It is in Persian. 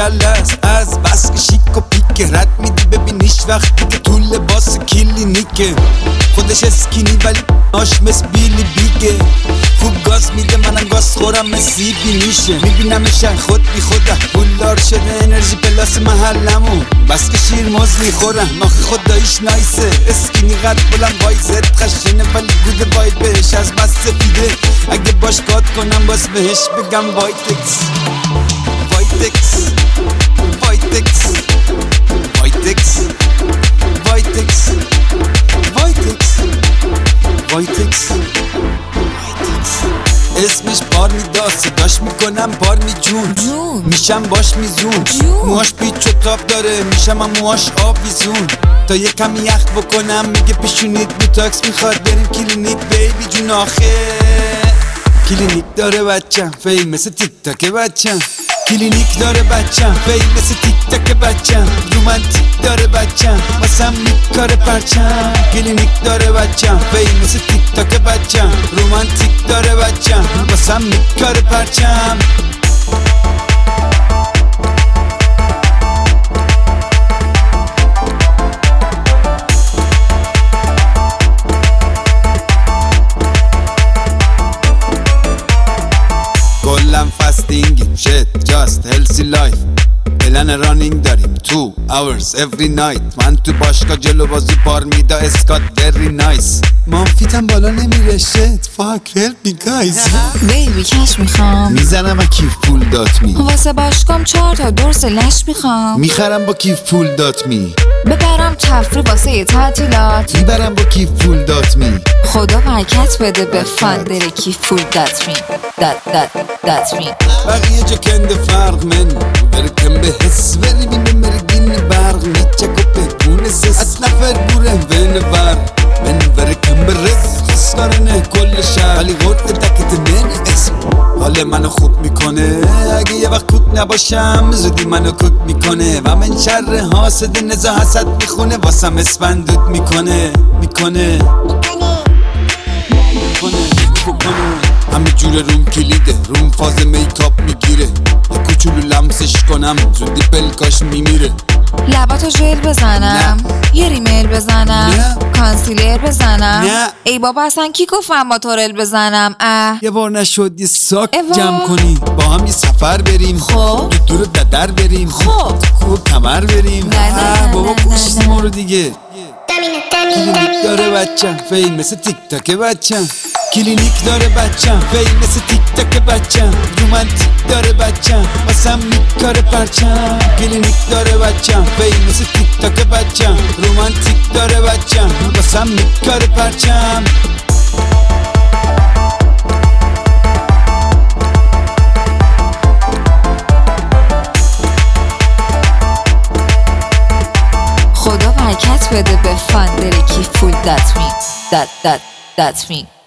کله است از بس که شیک و پیک رد میدی ببینیش وقتی که تو لباس کلینیکه خودش اسکینی ولی آش مثل بیلی بیگه خوب گاز میده منم گاز خورم مثل بینیشه میبینمشن خود بی خوده پولدار شده انرژی پلاس محلمون بس که شیر موز میخورم آخه خداییش نایسه اسکینی قد بلند وایزت خشنه ولی گوده وایبش از بس سفیده اگه باش کات کنم باز بهش بگم وایتکس وایتکس وایتکس وایتکس وایتکس وایتکس وایتکس اسمش پارمیداست صداش میکنم پارمی جون میشم باش میزون موهاش پیچ و تاب داره میشم هم موهاش آویزون تا یه کمی یخ بکنم میگه پیشونیت بوتاکس میخواد بریم کلینیک بیبی جون آخه کلینیک داره بچم فیل مثل تیک تاک بچم کلینیک داره بچم فیل مثل تیک تاک بچم رومانتیک داره بچم واسم میکاره پرچم کلینیک داره بچم فیل مثل تیک تاک بچم رومانتیک داره بچم واسم میکاره پرچم کلم فستینگیم شت جاست هلسی لایف پلن رانینگ داریم 2 hours every night من تو باشگاه جلو بازی پارمیدا اسکات very nice مامفیتم بالا نمیره شت fuck help me guys بیبی کش میخوام میزنم با کیف پول دات می واسه باشگام 4 تا دورس لش میخوام میخرم با کیف پول دات می ببرم تفریح واسه یه تعطیلات میبرم با کیف پول دات می خدا برکت بده به فاندر کیف پول دات می دات می بقیه جا کنده فرق من برکم به حس وری بینه مرگین برق میچک و بگونه سس از نفر بوره بین بر من برکم به رز خسکارنه کل شهر ولی غرد دکت من اسم حال منو خوب میکنه اگه یه وقت کوک نباشم زودی منو کوک میکنه و من شر حاسد نزا حسد میخونه واسم اسفندود میکنه همه جور روم کلیده روم فاز میکاپ میگیره یه کوچولو لمسش کنم زودی پلکاش میمیره لباتو ژل بزنم یه ریمیل بزنم کانسیلر بزنم ای بابا اصلا کی گفتم با تورل بزنم یه بار نشد یه ساک جمع کنی با هم یه سفر بریم خب دور ددر بریم خب خوب کمر بریم بابا پوشیدی ما رو دیگه کلینیک داره بچم فیل مثل تیک تاک بچم کلینیک داره بچم فیل مثل تیک تاک بچم رومانتیک داره بچم واسم میکاره پرچم کلینیک داره بچم فیل مثل تیک تاک بچم رومانتیک داره بچم واسم میکاره پرچم خدا برکت بده به فاندر کیف پول دات می